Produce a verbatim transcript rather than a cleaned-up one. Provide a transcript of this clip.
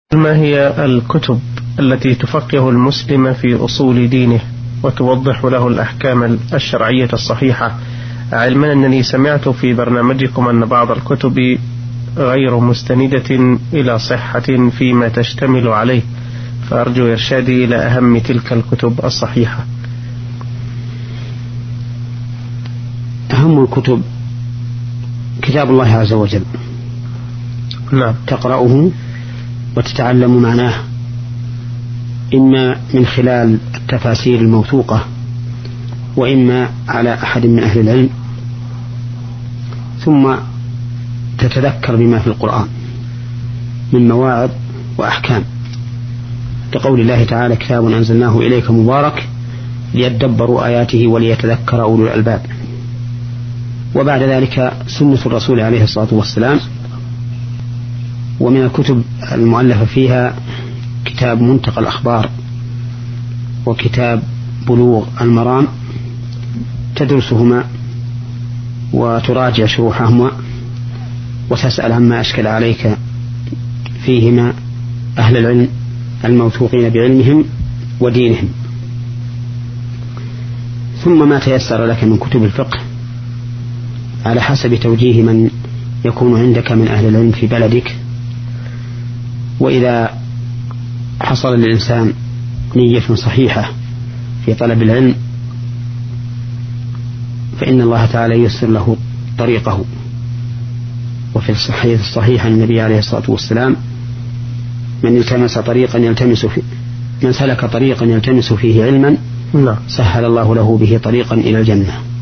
ما هي الكتب التي تفقه المسلم في أصول دينه وتوضح له الأحكام الشرعية الصحيحة، علما أنني سمعت في برنامجكم أن بعض الكتب غير مستندة إلى صحة فيما تشتمل عليه، فأرجو إرشادي إلى أهم تلك الكتب الصحيحة. أهم الكتب كتاب الله عز وجل، نعم، تقرأه وتتعلم معناه، إما من خلال التفاسير الموثوقة وإما على أحد من أهل العلم، ثم تتذكر بما في القرآن من مواعظ وأحكام، لقول الله تعالى: كتاب أنزلناه إليك مبارك ليدبروا آياته وليتذكر أولو الألباب. وبعد ذلك سنة الرسول عليه الصلاة والسلام. ومن الكتب المؤلفة فيها كتاب منتقى الأخبار وكتاب بلوغ المرام، تدرسهما وتراجع شروحهما وتسأل عما أشكل عليك فيهما أهل العلم الموثوقين بعلمهم ودينهم. ثم ما تيسر لك من كتب الفقه على حسب توجيه من يكون عندك من أهل العلم في بلدك. وإذا حصل للإنسان نية صحيحة في طلب العلم فإن الله تعالى ييسر له طريقه. وفي الصحيح الصحيح عن النبي عليه الصلاة والسلام: من التمس طريقا يلتمس فيه من سلك طريقا يلتمس فيه علما سهل الله له به طريقا إلى الجنة.